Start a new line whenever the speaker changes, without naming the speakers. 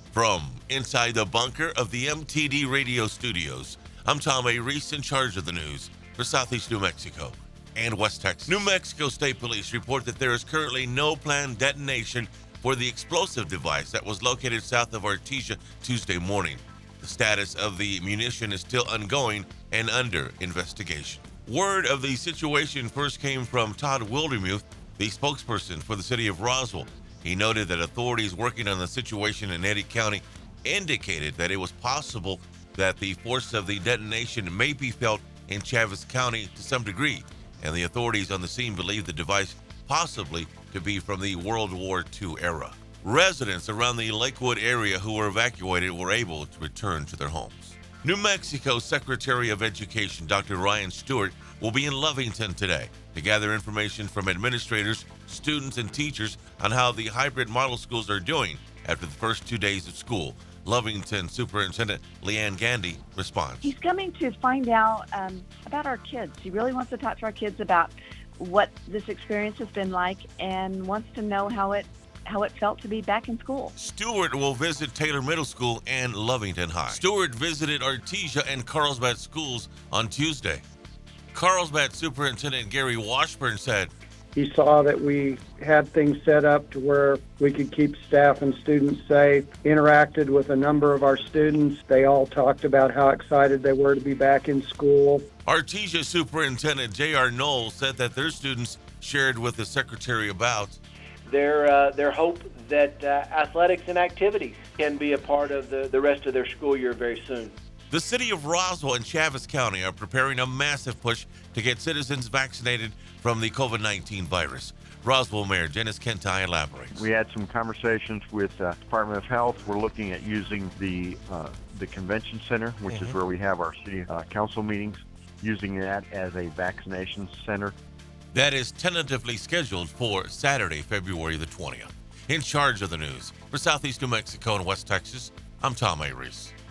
From inside the bunker of the MTD radio studios, I'm Tom A. Reese, in charge of the news for Southeast New Mexico and West Texas. New Mexico State Police report that there is currently no planned detonation for the explosive device that was located south of Artesia Tuesday morning. The status of the munition is still ongoing and under investigation. Word of the situation first came from Todd Wildermuth, the spokesperson for the city of Roswell. He noted that authorities working on the situation in Eddy County indicated that it was possible that the force of the detonation may be felt in Chaves County to some degree, and the authorities on the scene believe the device possibly to be from the World War II era. Residents around the Lakewood area who were evacuated were able to return to their homes. New Mexico Secretary of Education Dr. Ryan Stewart will be in Lovington today to gather information from administrators, students, and teachers on how the hybrid model schools are doing after the first 2 days of school. Lovington Superintendent Leanne Gandy responds.
He's coming to find out about our kids. He really wants to talk to our kids about what this experience has been like and wants to know how it felt to be back in school.
Stewart will visit Taylor Middle School and Lovington High. Stewart visited Artesia and Carlsbad schools on Tuesday. Carlsbad Superintendent Gary Washburn said,
he saw that we had things set up to where we could keep staff and students safe, interacted with a number of our students. They all talked about how excited they were to be back in school.
Artesia Superintendent J.R. Knoll said that their students shared with the Secretary about
their hope that athletics and activities can be a part of the rest of their school year very soon.
The city of Roswell and Chaves County are preparing a massive push to get citizens vaccinated from the COVID-19 virus. Roswell Mayor Dennis Kentai elaborates.
We had some conversations with Department of Health. We're looking at using the convention center, which is where we have our city council meetings, using that as a vaccination center.
That is tentatively scheduled for Saturday, February the 20th. In charge of the news for Southeast New Mexico and West Texas, I'm Tom A. Reese.